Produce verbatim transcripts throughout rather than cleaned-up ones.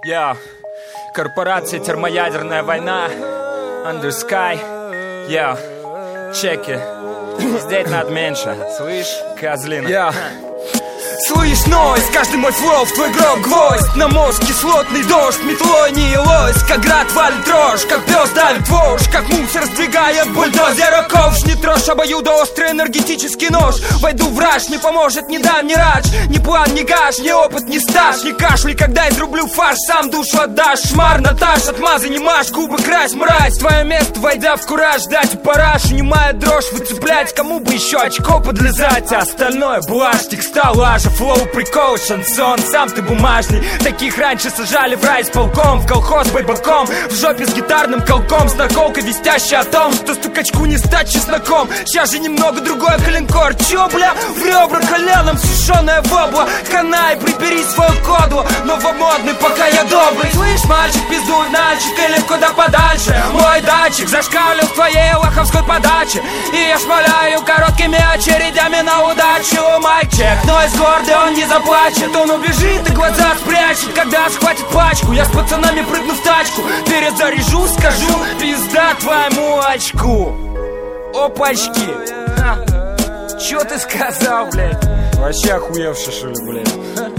Я корпорация, термоядерная война, Under Sky, я чеки, здесь надо меньше, слышь, козлина. Я слышь, нойз, каждый мой флоу в твой гроб гвоздь. На мозг кислотный дождь, метлой не елось. Как град валит рожь, как пес давит вошь. Как мусор сдвигает бульдозера ковш. Не трожь обоюдоострый энергетический нож. Войду в раж, не поможет ни дам, ни радж. Ни план, ни гаш, ни опыт, ни стаж. Ни кашляй, когда изрублю фарш, сам душу отдашь. Шмар, Наташ, отмазы не маш, губы крась, мразь. Твое место, войдя в кураж, дать у параш. Унимая дрожь, выцеплять, кому бы еще очко подлезать. А остальное блаштик, сталажа. Флоу, прикол, шансон, сам ты бумажный. Таких раньше сажали в рай с полком. В колхоз байбаком, в жопе с гитарным колком. С наколкой вестящей о том, что стукачку не стать чесноком. Сейчас же немного другой коленкор. Чё, бля, в ребра коленом сушеная вобла. Канай, прибери свою кодлу. Новомодный, пока я добрый. Слышь, мальчик, пиздуй нальчик или куда подальше. Мой датчик зашкалил в твоей лоховской подаче. И я шмаляю короткими очередями на удачу. Майк-чек, но из гордый он не заплачет. Он убежит и глаза спрячет, когда схватит пачку. Я с пацанами прыгну в тачку, перезаряжу, скажу пизда твоему очку. Опачки. Ха. Чё ты сказал, блядь? Вообще охуевший, что ли, блядь?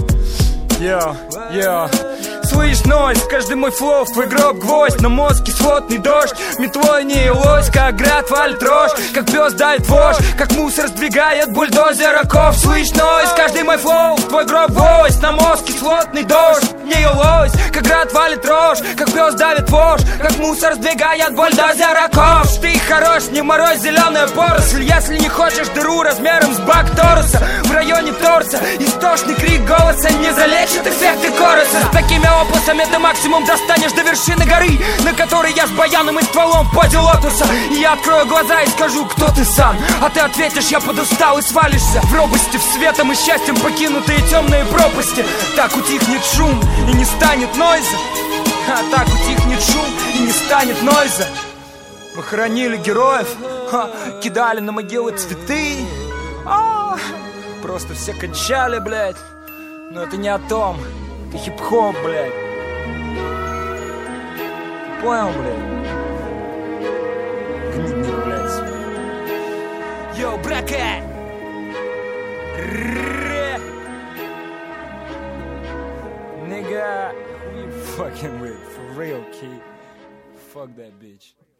Йо, йо. Слышь, нойз, каждый мой флоу в твой гроб гвоздь. На мозг кислотный дождь, метлой не елось. Как град валит рожь, как пес давит вошь. Как мусор сдвигает бульдозер оков. Слышь, нойз, каждый мой флоу в твой гроб гвоздь. На мозг кислотный дождь, не елось. Как град валит рожь, как пес давит вошь. Как мусор сдвигает бульдозер оков. Ты хорош, не морозь зеленая поросль. Если не хочешь дыру размером с бак Торуса, в районе торса истошный крик голоса не залечит эффекты короса. С такими опусами ты максимум достанешь до вершины горы, на которой я с баяном и стволом в позе лотоса. И я открою глаза и скажу, кто ты сам. А ты ответишь, я подустал, и свалишься в робости, в светом и счастьем покинутые темные пропасти. Так утихнет шум и не станет нойза. А так утихнет шум и не станет нойза. Мы хоронили героев, ха, кидали на могилы цветы. А, просто все кончали, блядь. Но это не о том. Это хип-хоп, блядь. Понял, блядь? Гнидник, блядь. Йоу, брака! Nigga, who you fucking with? For real, kid. Fuck that bitch.